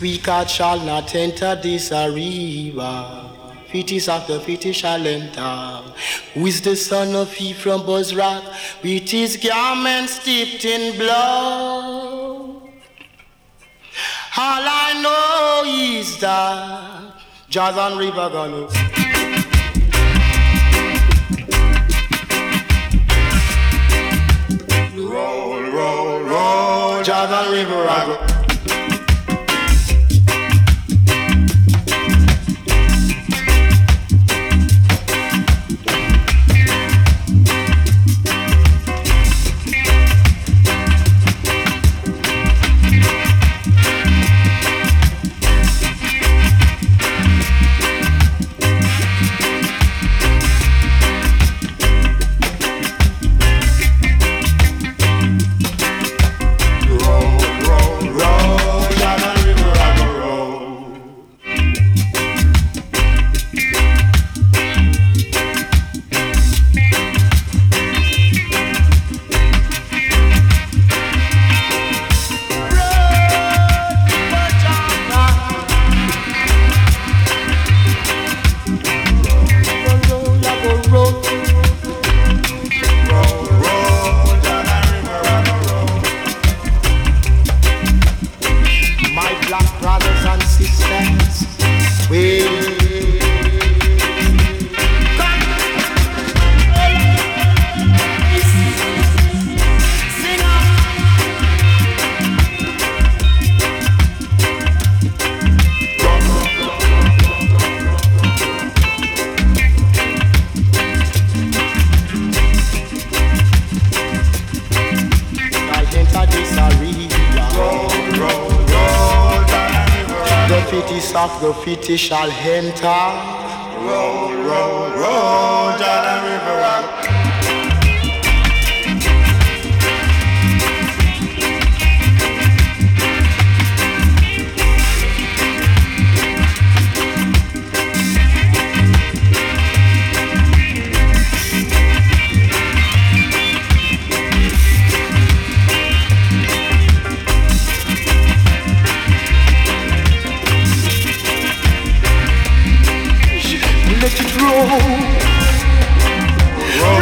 Wicked shall not enter this river. Feet of the feet shall enter. Who is the son of he from Bozrah? With his garments dipped in blood. All I know is that Jordan River gonna roll, roll, roll. Jordan River I go. Graffiti shall enter. Roll, roll, roll, Jordan River. Roll,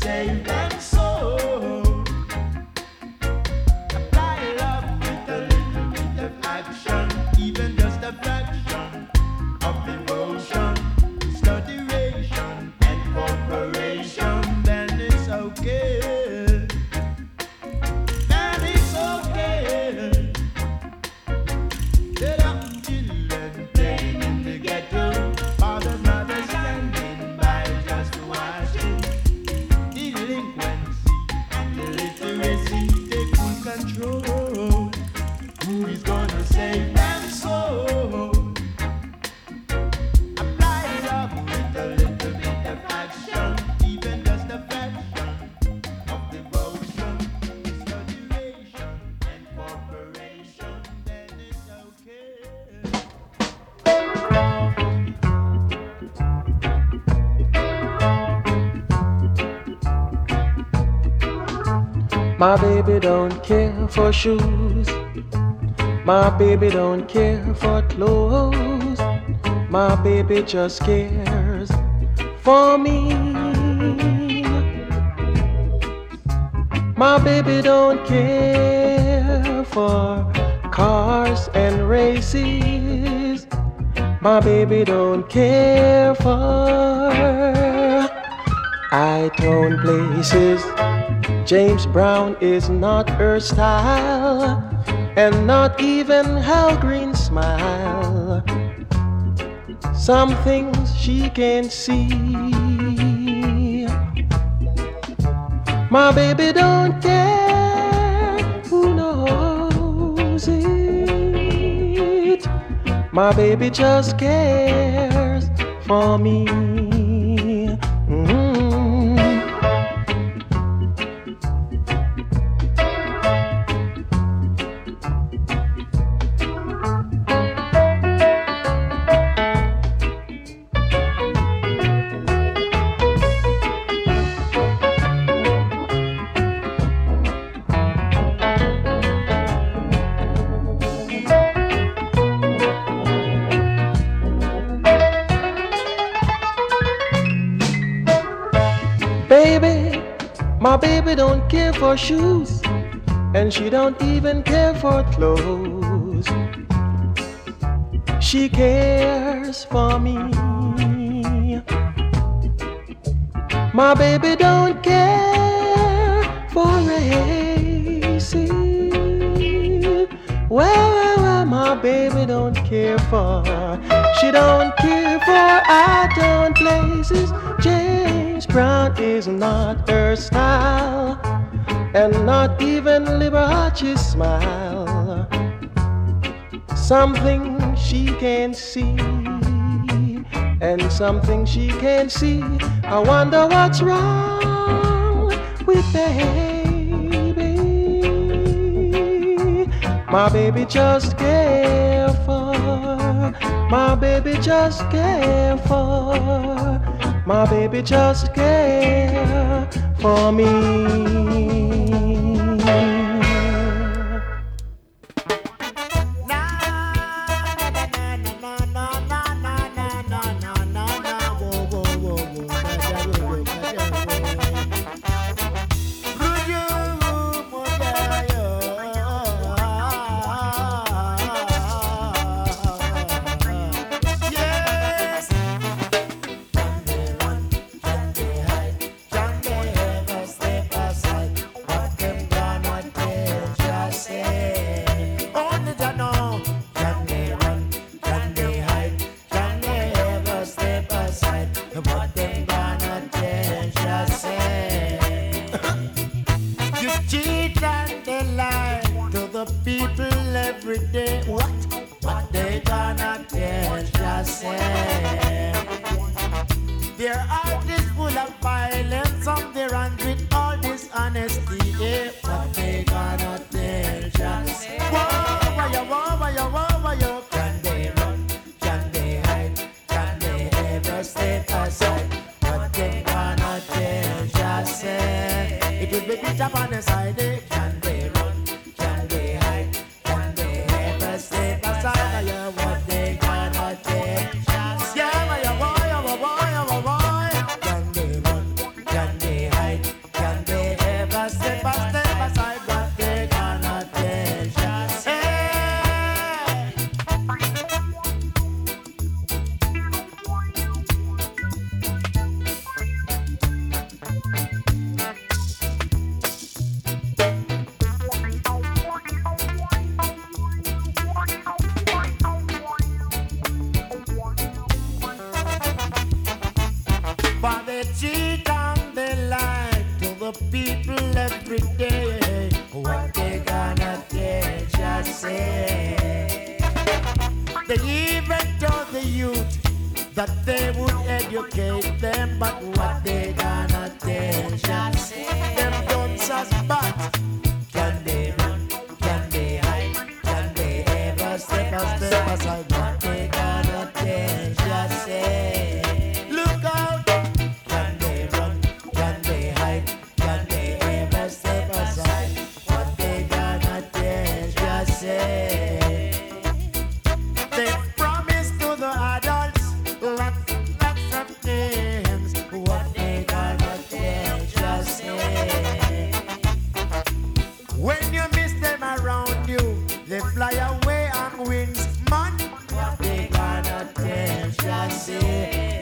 save them soul. Apply love with a little bit of action, even just a fraction of devotion, studiation and cooperation. Then it's okay. Then it's okay. There are children playing in the ghetto, fathers, mothers standing by just watching. Delinquency and illiteracy take full control. Who is gonna save them soul? Apply love with a little bit of action, even just a fraction of devotion, studiation and cooperation. Then it's okay. My baby don't care for shoes. My baby don't care for clothes. My baby just cares for me. My baby don't care for cars and races. My baby don't care for high-tone places. James Brown is not her style, and not even Hal Green's smile. Some things she can't see. My baby don't care who knows it. My baby just cares for me. Baby, my baby don't care for shoes, and she don't even care for clothes. She cares for me. My baby don't care for races. Well, my baby don't care for. She don't care for high-tone places. James Brown is not her style, and not even Liberace's smile. Something she can't see, and something she can't see. I wonder what's wrong with baby. My baby just care for. My baby just care for. My baby just care for me. people every day. What they gonna tell just say? They even told the youth that they would educate them, but what they gonna tell just say? Them guns as bad. Can they run? Can they hide? Can they ever step aside? What they gonna tell just say? Look out! Can they run? Can they hide? Can they ever step aside? What they gonna tell just say? They promised to the adults lots of things. What they gonna tell just say? When you miss them around you, they fly away on wings. Man, what they gonna tell just say?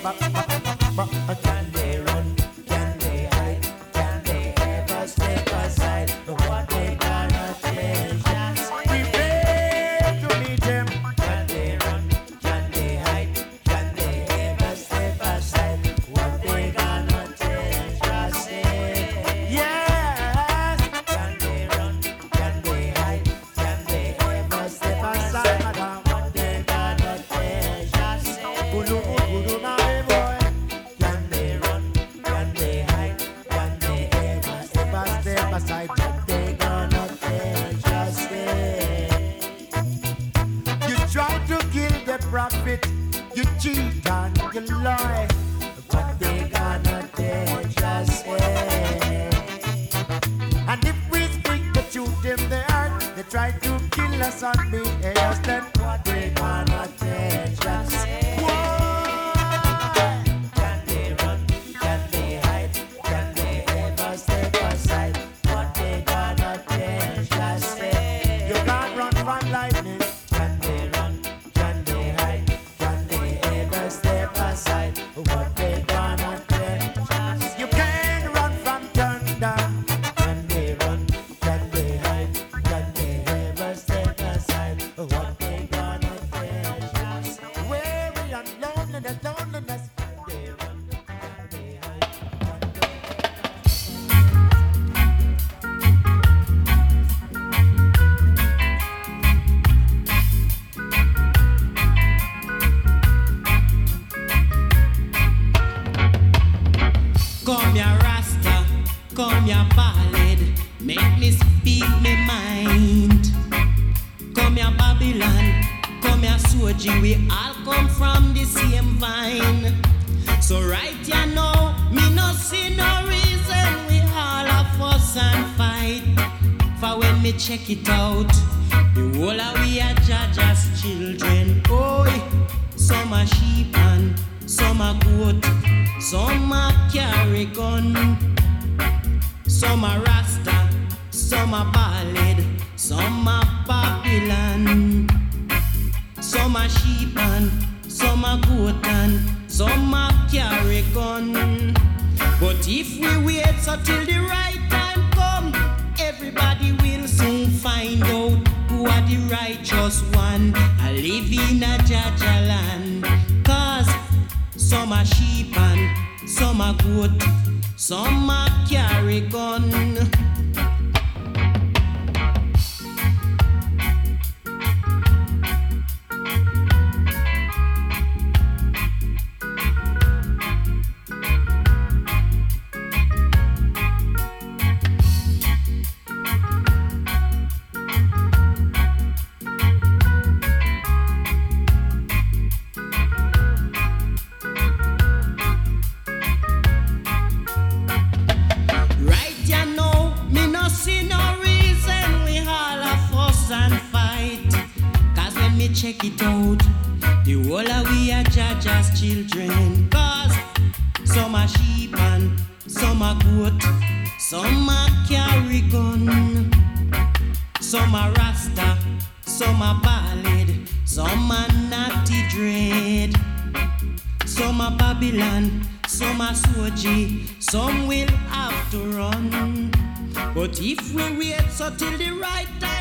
Can they run? Can they hide? Can they ever step aside? What they gonna tell just say? Prepare to meet them. Can they run? Can they hide? Can they ever step aside? What they gonna tell just say? Yes. Can they run? Can they hide? Can they ever step aside? What they gonna tell just say? Gulu na boy. Can they run? Can they hide? Can they ever step aside? What they gonna tell just say? You try to kill the prophet, you cheat and you lie. What they gonna tell just say? And if we speak the truth in the earth, they try to kill us on the air. Then what they gonna tell just say? Why? Can they run? Can they hide? Can they ever step aside? What they gonna tell just say? You can't run from lightning. Can they run? Can they hide? Can they ever step aside? What they gonna tell just say? You can't run from thunder. Can they run? Can they hide? Can they ever step aside? What they gonna tell just say? Weary and loneliness. Can they run? Can they hide? Come ya Rasta, come ya ballad, make me speak me mind. Come ya Babylon, come ya Soji, we all come from the same vine. So right ya now, me no see no reason we all a fuss and fight. For when me check it out, the whole of we are Jaja's children. Oh, some a sheep and some a goat, some a carry gun, some a Rasta, some a ballad, some a Babylon, some a sheep and some a goat and some a carry gun. But if we wait so till the right time come, everybody will soon find out who are the righteous one. I live in a Jaja land, 'cause some a sheep and some a goat, some a carry gun. Check it out, the whole of we are Jaja's children. 'Cause some are sheep and some are goat, some are carry gun, some are Rasta, some are ballad, some are natty dread, some are Babylon, some are Soji, some will have to run. But if we wait so till the right time